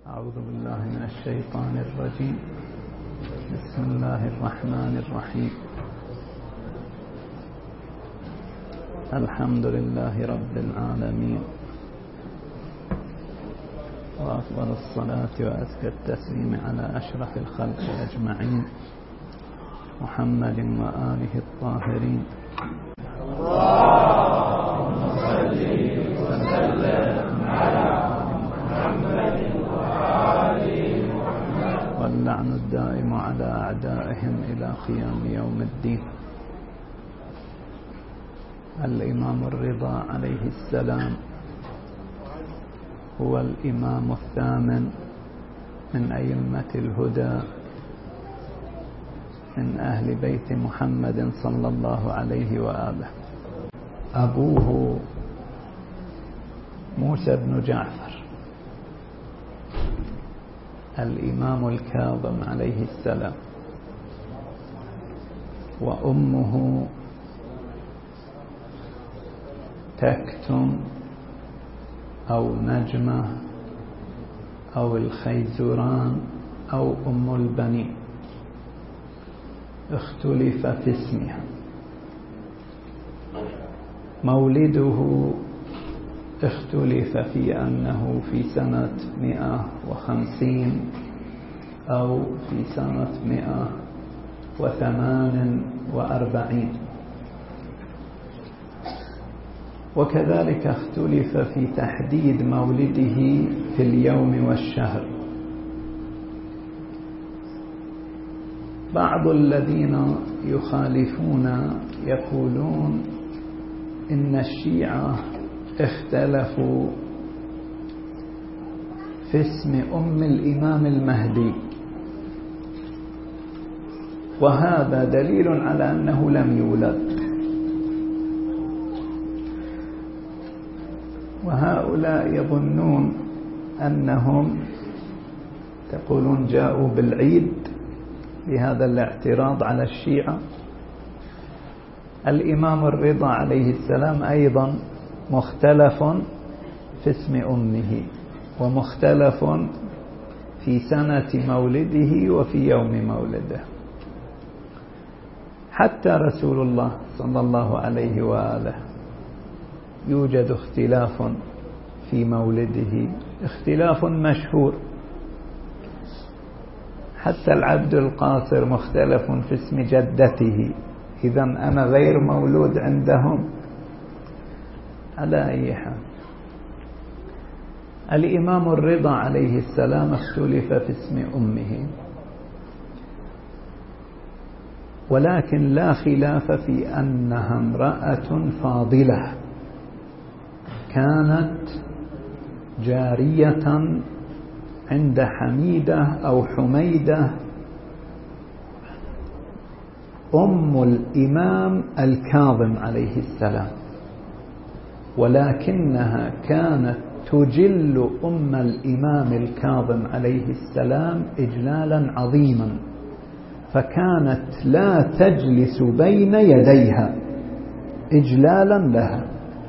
أعوذ بالله من الشيطان الرجيم. بسم الله الرحمن الرحيم. الحمد لله رب العالمين، وأفضل الصلاة وأزكى التسليم على أشرف الخلق أجمعين، محمد وآله الطاهرين. اللهم صل وسلم على محمد وآله محمد، واللعن الدائم على أعدائهم إلى قيام يوم الدين. الإمام الرضا عليه السلام هو الإمام الثامن من أئمة الهدى، من أهل بيت محمد صلى الله عليه وآله. أبوه موسى بن جعفر الإمام الكاظم عليه السلام، وأمه تكتم أو نجمة أو الخيزران أو أم البنين، اختلف في اسمها. مولده اختلف في أنه في سنة 150 أو في سنة 148، وكذلك اختلف في تحديد مولده في اليوم والشهر. بعض الذين يخالفون يقولون إن الشيعة اختلفوا في اسم أم الإمام المهدي، وهذا دليل على أنه لم يولد. وهؤلاء يظنون أنهم تقولون جاءوا بالعيد بهذا الاعتراض على الشيعة. الإمام الرضا عليه السلام أيضا مختلف في اسم أمه، ومختلف في سنة مولده وفي يوم مولده. حتى رسول الله صلى الله عليه وآله يوجد اختلاف في مولده، اختلاف مشهور. حتى العبد القاصر مختلف في اسم جدته، إذا أنا غير مولود عندهم. على أي حال، الإمام الرضا عليه السلام اختلف في اسم أمه، ولكن لا خلاف في أنها امرأة فاضلة كانت جارية عند حميدة أو حميدة أم الإمام الكاظم عليه السلام، ولكنها كانت تجل أم الإمام الكاظم عليه السلام إجلالا عظيما، فكانت لا تجلس بين يديها إجلالا لها.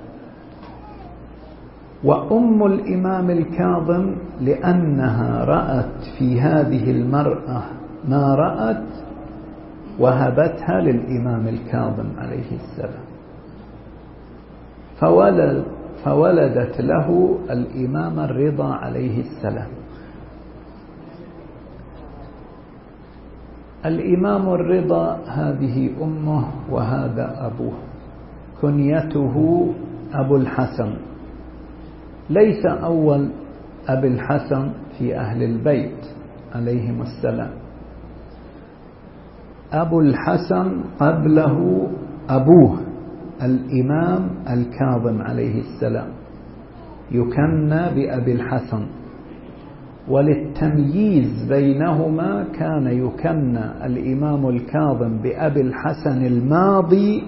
وأم الإمام الكاظم لأنها رأت في هذه المرأة ما رأت وهبتها للإمام الكاظم عليه السلام، فولدت له الإمام الرضا عليه السلام. الإمام الرضا هذه أمه وهذا أبوه، كنيته أبو الحسن، ليس أول أبي الحسن في أهل البيت عليهم السلام. أبو الحسن قبله أبوه الإمام الكاظم عليه السلام، يكنى بأبي الحسن، وللتمييز بينهما كان يكنى الإمام الكاظم بأبي الحسن الماضي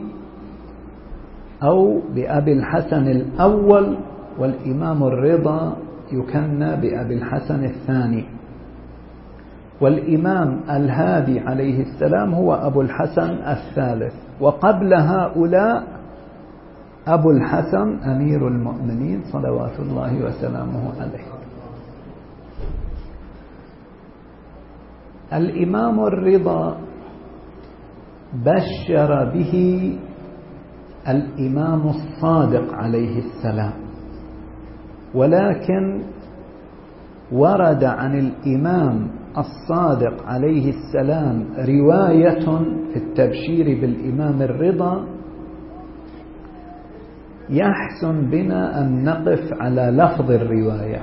أو بأبي الحسن الأول، والإمام الرضا يكنى بأبي الحسن الثاني. والإمام الهادي عليه السلام هو أبو الحسن الثالث، وقبل هؤلاء أبو الحسن أمير المؤمنين صلوات الله وسلامه عليه. الإمام الرضا بشر به الإمام الصادق عليه السلام، ولكن ورد عن الإمام الصادق عليه السلام رواية في التبشير بالإمام الرضا يحسن بنا أن نقف على لفظ الرواية.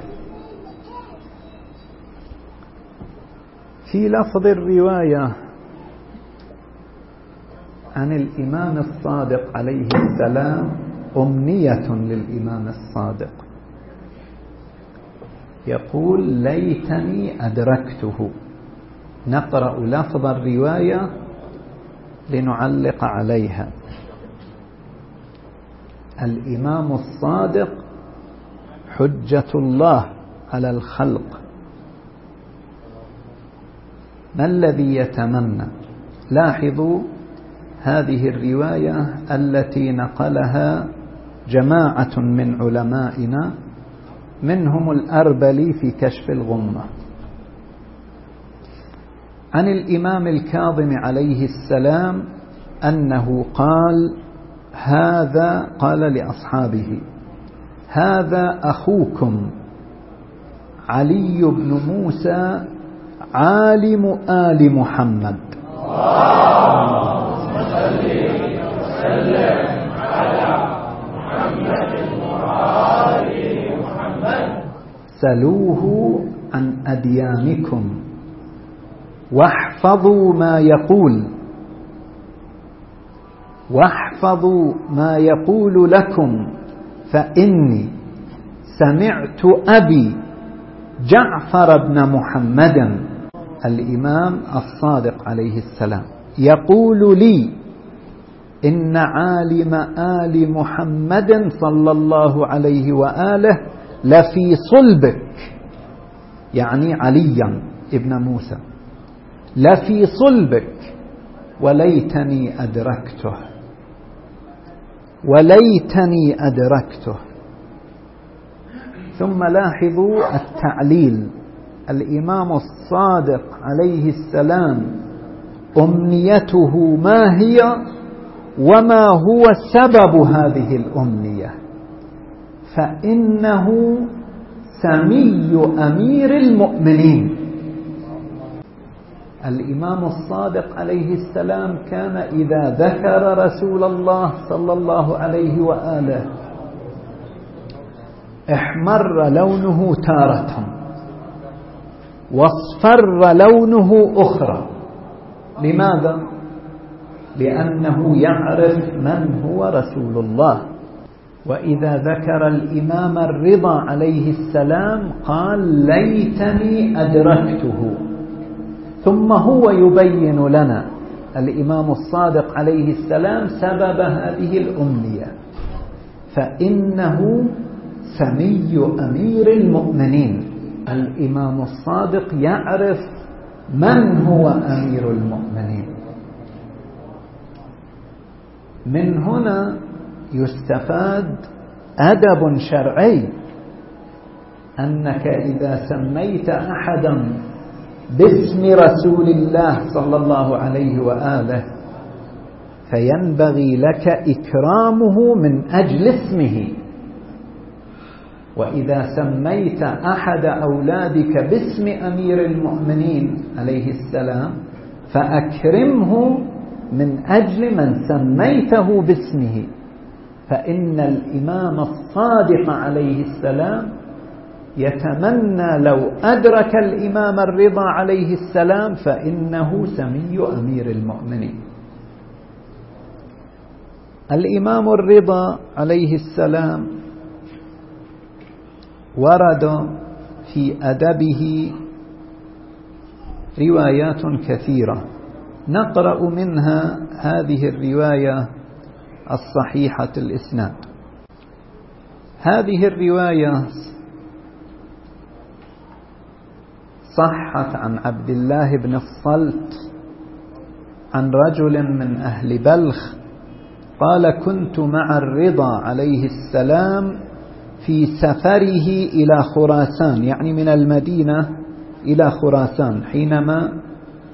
في لفظ الرواية عن الإمام الصادق عليه السلام أمنية للإمام الصادق، يقول: ليتني أدركته. نقرأ لفظ الرواية لنعلق عليها. الإمام الصادق حجة الله على الخلق. ما الذي يتمنى؟ لاحظوا هذه الرواية التي نقلها جماعة من علمائنا، منهم الأربلي في كشف الغمة، عن الإمام الكاظم عليه السلام أنه قال لأصحابه: هذا أخوكم علي بن موسى عالم آل محمد، اللهم صل وسلم على محمد وآل محمد، سلوه عن أديانكم واحفظوا ما يقول لكم، فإني سمعت أبي جعفر بن محمد الإمام الصادق عليه السلام يقول لي: إن عالم آل محمد صلى الله عليه وآله لفي صلبك، يعني عليا ابن موسى، لفي صلبك، وليتني أدركته. ثم لاحظوا التعليل: الإمام الصادق عليه السلام أمنيته ما هي وما هو سبب هذه الأمنية؟ فإنه سمي أمير المؤمنين. الإمام الصادق عليه السلام كان إذا ذكر رسول الله صلى الله عليه وآله احمر لونه تارة واصفر لونه أخرى. لماذا؟ لأنه يعرف من هو رسول الله. وإذا ذكر الإمام الرضا عليه السلام قال: ليتني أدركته. ثم هو يبين لنا الإمام الصادق عليه السلام سبب هذه الأمنية، فإنه سمي أمير المؤمنين. الإمام الصادق يعرف من هو أمير المؤمنين. من هنا يستفاد أدب شرعي، أنك إذا سميت أحدا باسم رسول الله صلى الله عليه وآله فينبغي لك إكرامه من أجل اسمه. وإذا سميت أحد أولادك باسم أمير المؤمنين عليه السلام فأكرمه من أجل من سميته باسمه، فإن الإمام الصادق عليه السلام يتمنى لو أدرك الإمام الرضا عليه السلام فإنه سمي أمير المؤمنين. الإمام الرضا عليه السلام ورد في أدبه روايات كثيرة، نقرأ منها هذه الرواية الصحيحة الإسناد. هذه الرواية صحت عن عبد الله بن الصلت عن رجل من أهل بلخ قال: كنت مع الرضا عليه السلام في سفره إلى خراسان، يعني من المدينة إلى خراسان، حينما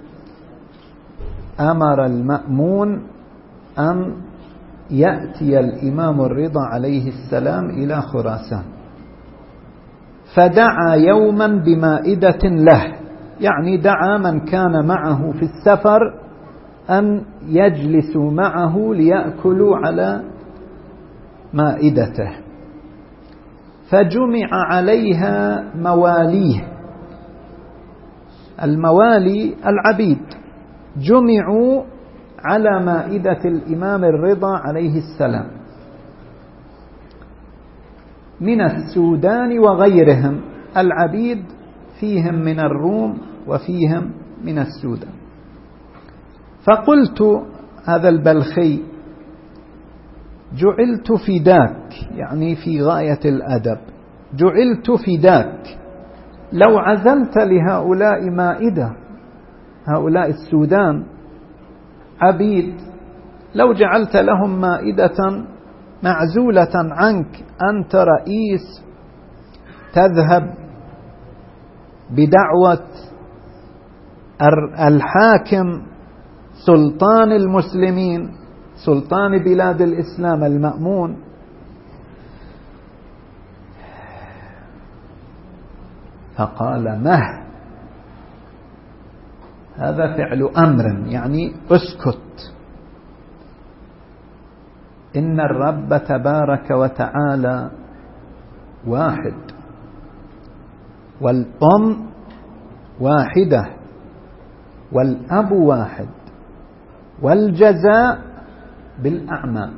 أمر المأمون أن يأتي الإمام الرضا عليه السلام إلى خراسان، فدعا يوما بمائدة له، يعني دعا من كان معه في السفر أن يجلسوا معه ليأكلوا على مائدته، فجمع عليها مواليه. الموالي العبيد جمعوا على مائدة الإمام الرضا عليه السلام من السودان وغيرهم، العبيد فيهم من الروم وفيهم من السودان. فقلت هذا البلخي: جعلت فداك، يعني في غاية الأدب، جعلت فداك لو عزلت لهؤلاء مائدة، هؤلاء السودان عبيد، لو جعلت لهم مائدة معزولة عنك، أنت رئيس، تذهب بدعوة الحاكم سلطان المسلمين، سلطان بلاد الإسلام المأمون. فقال: مه، هذا فعل أمر، يعني اسكت، إن الرب تبارك وتعالى واحد، والأم واحدة، والأب واحد، والجزاء بالأعمال.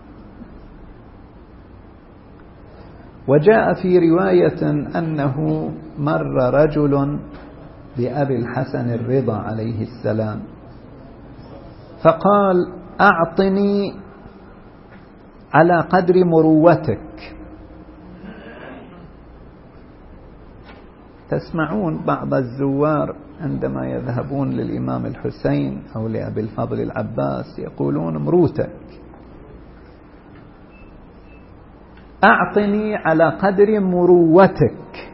وجاء في رواية أنه مر رجل بأبي الحسن الرضا عليه السلام فقال: أعطني على قدر مروتك. تسمعون بعض الزوار عندما يذهبون للإمام الحسين أو لأبي الفضل العباس يقولون: مروتك، أعطني على قدر مروتك.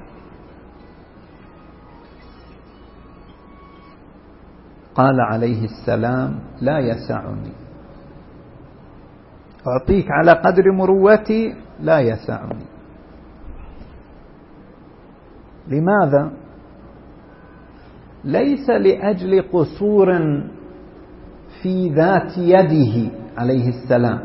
قال عليه السلام: لا يسعني، أعطيك على قدر مروتي لا يسعني. لماذا؟ ليس لأجل قصور في ذات يده عليه السلام،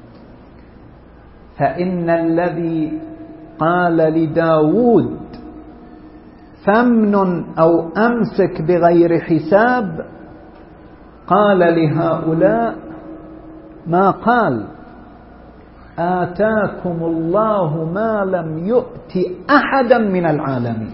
فإن الذي قال لداود: فمن أو أمسك بغير حساب، قال لهؤلاء ما قال: آتاكم الله ما لم يؤت أحدا من العالمين.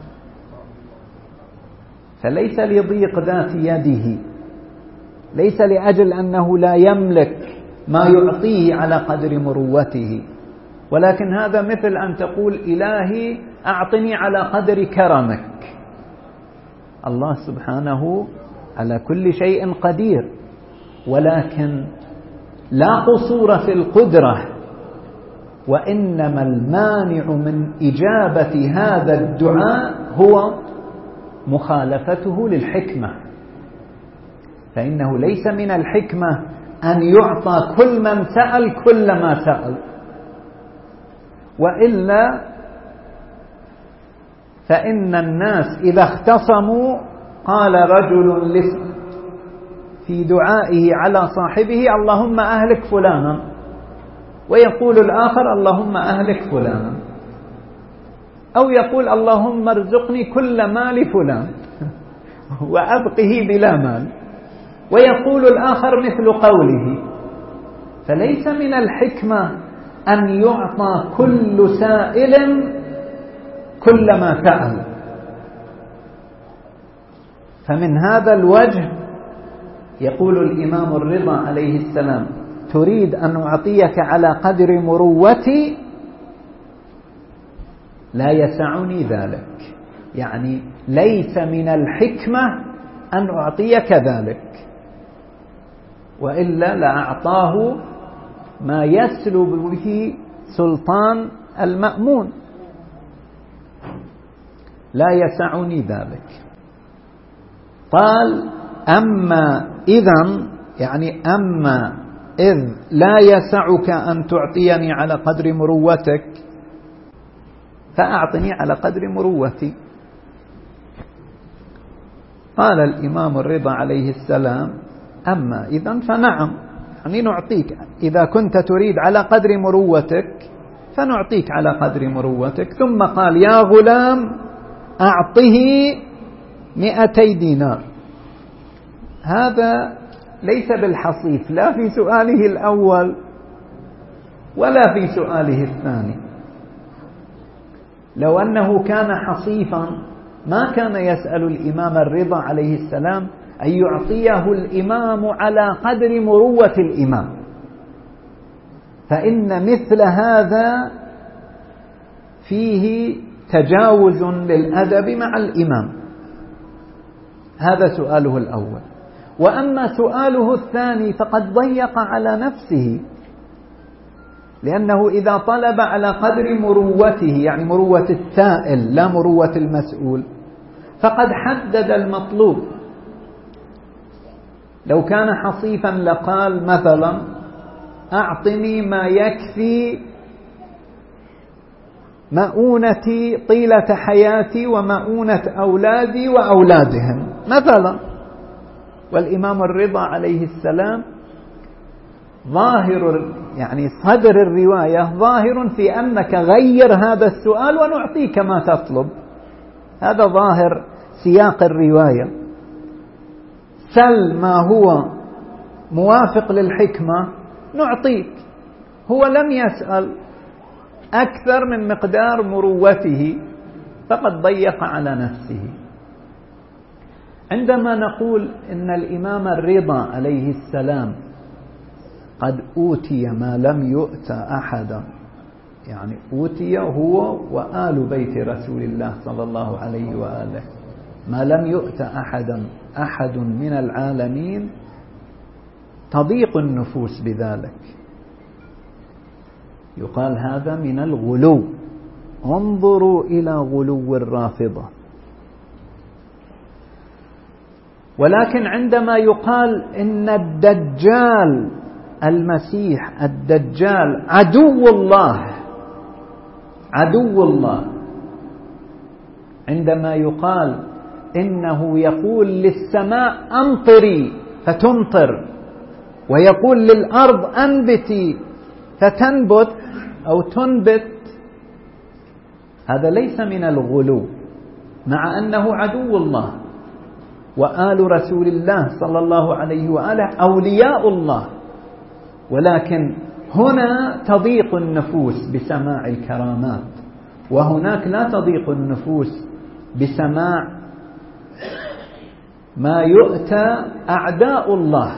فليس لضيق ذات يده، ليس لأجل أنه لا يملك ما يعطيه على قدر مروته، ولكن هذا مثل أن تقول: إلهي أعطني على قدر كرمك. الله سبحانه على كل شيء قدير، ولكن لا قصور في القدرة، وإنما المانع من إجابة هذا الدعاء هو مخالفته للحكمة. فإنه ليس من الحكمة أن يعطى كل من سأل كل ما سأل، وإلا فإن الناس إذا اختصموا قال رجل في دعائه على صاحبه: اللهم أهلك فلانا، ويقول الآخر: اللهم أهلك فلانا، أو يقول: اللهم ارزقني كل مال فلان وأبقه بلا مال، ويقول الآخر مثل قوله. فليس من الحكمة أن يعطى كل سائل كل ما سأل. فمن هذا الوجه يقول الإمام الرضا عليه السلام: تريد أن أعطيك على قدر مروتي؟ لا يسعني ذلك، يعني ليس من الحكمة أن أعطيك ذلك، وإلا لأعطاه ما يسلب به سلطان المأمون. لا يسعني ذلك. قال: أما إذن يعني أما إذ لا يسعك أن تعطيني على قدر مروتك فأعطني على قدر مروتي. قال الإمام الرضا عليه السلام أما إذن فنعم، يعني نعطيك، إذا كنت تريد على قدر مروتك فنعطيك على قدر مروتك. ثم قال يا غلام أعطه 200 دينار. هذا ليس بالحصيف لا في سؤاله الأول ولا في سؤاله الثاني. لو أنه كان حصيفا ما كان يسأل الإمام الرضا عليه السلام أن يعطيه الإمام على قدر مروة الإمام، فإن مثل هذا فيه تجاوز للأدب مع الإمام. هذا سؤاله الأول. وأما سؤاله الثاني فقد ضيق على نفسه، لأنه إذا طلب على قدر مروته، يعني مروة السائل لا مروة المسؤول، فقد حدد المطلوب. لو كان حصيفا لقال مثلا أعطني ما يكفي مؤونتي طيلة حياتي ومؤونة أولادي وأولادهم مثلا. والإمام الرضا عليه السلام ظاهر يعني صدر الرواية ظاهر في أنك غير هذا السؤال ونعطيك ما تطلب، هذا ظاهر سياق الرواية. سل ما هو موافق للحكمة نعطيك. هو لم يسأل أكثر من مقدار مروته فقد ضيق على نفسه. عندما نقول إن الإمام الرضا عليه السلام قد أوتي ما لم يؤت أحدا، يعني أوتي هو وآل بيت رسول الله صلى الله عليه وآله ما لم يؤت أحد من العالمين، تضيق النفوس بذلك. يقال هذا من الغلو. انظروا إلى غلو الرافضة. ولكن عندما يقال إن الدجال المسيح الدجال عدو الله، عندما يقال إنه يقول للسماء أمطري فتمطر ويقول للأرض أنبتي فتنبت أو تنبت، هذا ليس من الغلو، مع أنه عدو الله وآل رسول الله صلى الله عليه وآله أولياء الله. ولكن هنا تضيق النفوس بسماع الكرامات، وهناك لا تضيق النفوس بسماع ما يؤتى أعداء الله.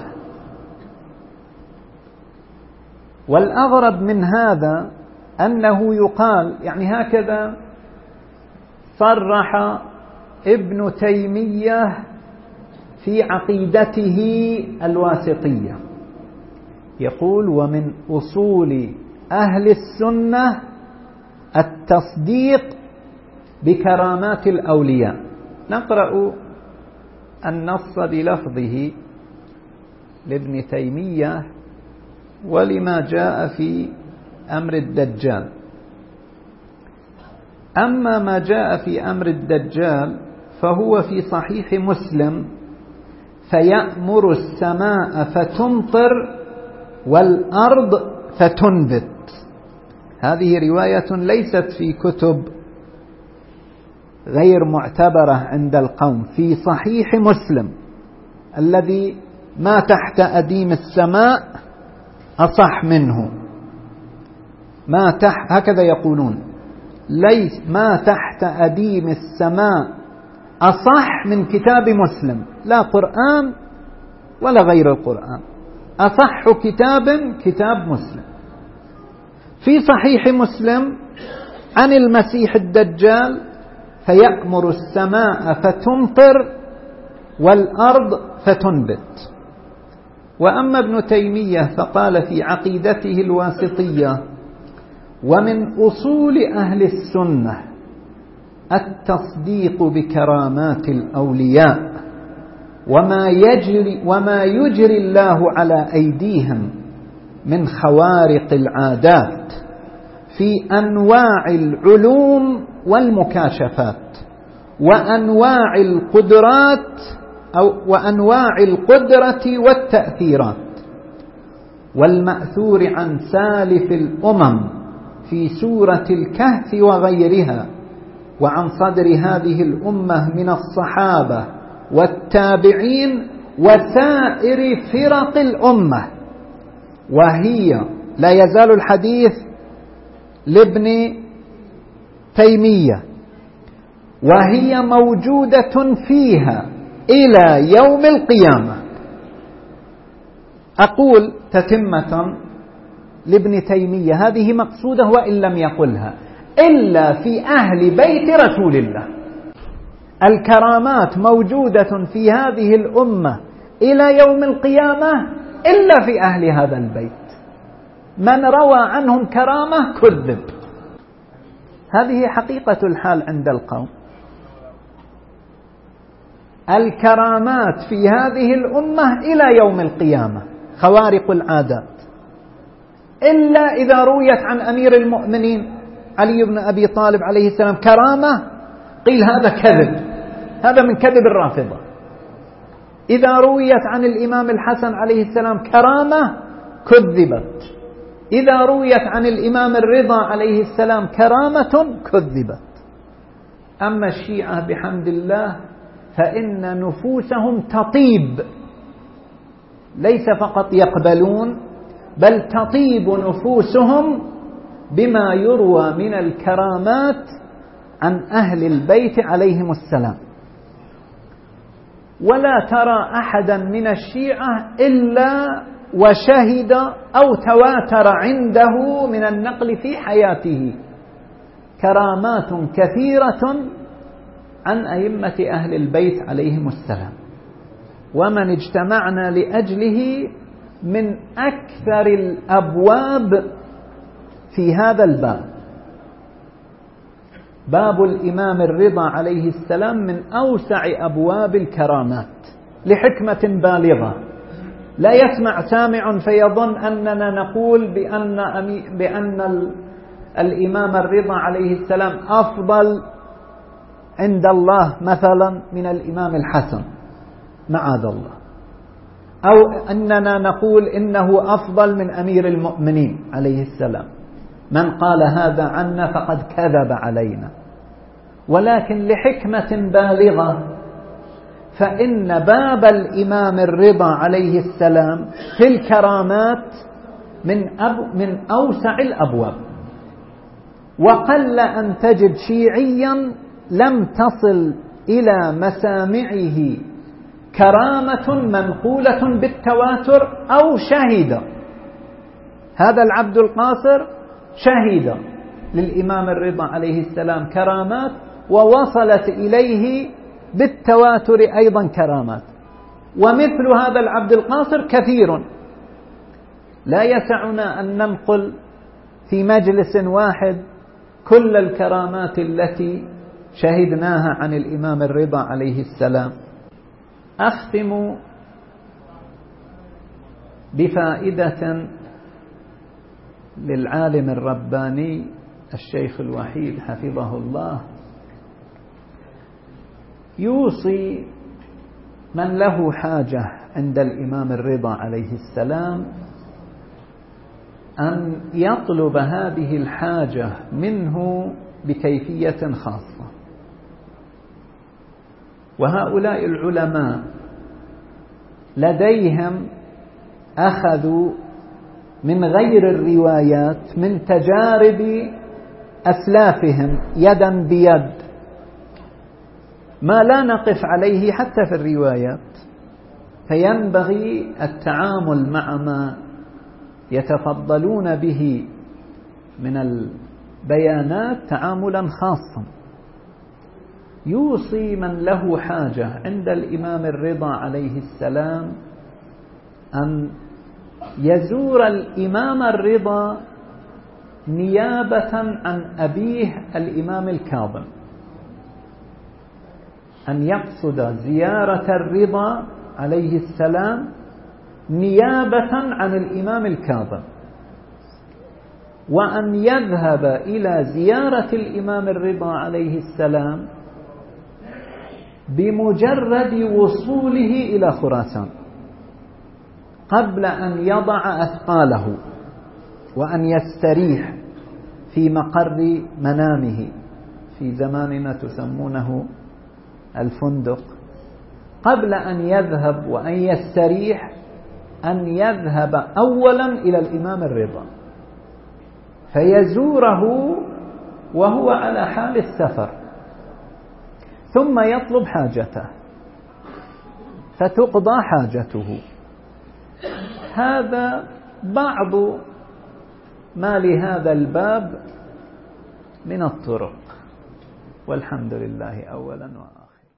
والأغرب من هذا أنه يقال، يعني هكذا صرح ابن تيمية في عقيدته الواسطية، يقول ومن أصول أهل السنة التصديق بكرامات الأولياء. نقرأ النص بلفظه لابن تيمية ولما جاء في أمر الدجال. أما ما جاء في أمر الدجال فهو في صحيح مسلم: فيأمر السماء فتمطر والأرض فتنبت. هذه رواية ليست في كتب غير معتبرة عند القوم، في صحيح مسلم الذي ما تحت أديم السماء أصح منه. هكذا يقولون: ليس ما تحت أديم السماء أصح من كتاب مسلم، لا قرآن ولا غير القرآن، أصح كتاب مسلم. في صحيح مسلم عن المسيح الدجال: فيأمر السماء فتمطر والأرض فتنبت. وأما ابن تيمية فقال في عقيدته الواسطية: ومن أصول أهل السنة التصديق بكرامات الأولياء وما يجري الله على أيديهم من خوارق العادات في أنواع العلوم والمكاشفات وأنواع القدرة والتأثيرات، والمأثور عن سالف الأمم في سورة الكهف وغيرها، وعن صدر هذه الأمة من الصحابة والتابعين وسائر فرق الأمة. وهي لا يزال الحديث لابن تيمية، وهي موجودة فيها إلى يوم القيامة. أقول تتمة لابن تيمية، هذه مقصودة وإن لم يقلها، إلا في أهل بيت رسول الله. الكرامات موجودة في هذه الأمة إلى يوم القيامة إلا في أهل هذا البيت. من روى عنهم كرامة كذب. هذه حقيقة الحال عند القوم. الكرامات في هذه الأمة إلى يوم القيامة خوارق العادات، إلا إذا رويت عن أمير المؤمنين علي بن أبي طالب عليه السلام كرامة قيل هذا كذب، هذا من كذب الرافضة. إذا رويت عن الإمام الحسن عليه السلام كرامة كذبت. إذا رويت عن الإمام الرضا عليه السلام كرامة كذبت. أما الشيعة بحمد الله فإن نفوسهم تطيب، ليس فقط يقبلون بل تطيب نفوسهم بما يروى من الكرامات عن أهل البيت عليهم السلام. ولا ترى أحدا من الشيعة إلا وشهد أو تواتر عنده من النقل في حياته كرامات كثيرة عن أئمة أهل البيت عليهم السلام، ومن اجتمعنا لأجله من أكثر الأبواب في هذا الباب. باب الإمام الرضا عليه السلام من أوسع أبواب الكرامات لحكمة بالغة. لا يسمع سامع فيظن أننا نقول بأن الإمام الرضا عليه السلام أفضل عند الله مثلا من الإمام الحسن، معاذ الله، أو أننا نقول إنه أفضل من أمير المؤمنين عليه السلام. من قال هذا عنا فقد كذب علينا. ولكن لحكمة بالغة فإن باب الإمام الرضا عليه السلام في الكرامات من أوسع الأبواب. وقل أن تجد شيعيا لم تصل إلى مسامعه كرامة منقولة بالتواتر أو شهد. هذا العبد القاصر شهد للإمام الرضا عليه السلام كرامات، ووصلت إليه بالتواتر أيضا كرامات. ومثل هذا العبد القاصر كثير، لا يسعنا أن ننقل في مجلس واحد كل الكرامات التي شهدناها عن الإمام الرضا عليه السلام. أختم بفائدة للعالم الرباني الشيخ الوحيد حفظه الله، يوصي من له حاجة عند الإمام الرضا عليه السلام أن يطلب هذه الحاجة منه بكيفية خاصة. وهؤلاء العلماء لديهم أخذوا من غير الروايات من تجارب أسلافهم يدا بيد ما لا نقف عليه حتى في الروايات، فينبغي التعامل مع ما يتفضلون به من البيانات تعاملا خاصا. يوصي من له حاجة عند الإمام الرضا عليه السلام أن يزور الإمام الرضا نيابة عن أبيه الإمام الكاظم، أن يقصد زيارة الرضا عليه السلام نيابة عن الإمام الكاظم، وأن يذهب إلى زيارة الإمام الرضا عليه السلام بمجرد وصوله إلى خراسان قبل أن يضع أثقاله وأن يستريح في مقر منامه، في زماننا تسمونه الفندق، قبل أن يذهب وأن يستريح أن يذهب أولا إلى الإمام الرضا فيزوره وهو على حال السفر، ثم يطلب حاجته فتقضى حاجته. هذا بعض ما لهذا الباب من الطرق، والحمد لله أولا وآخرا.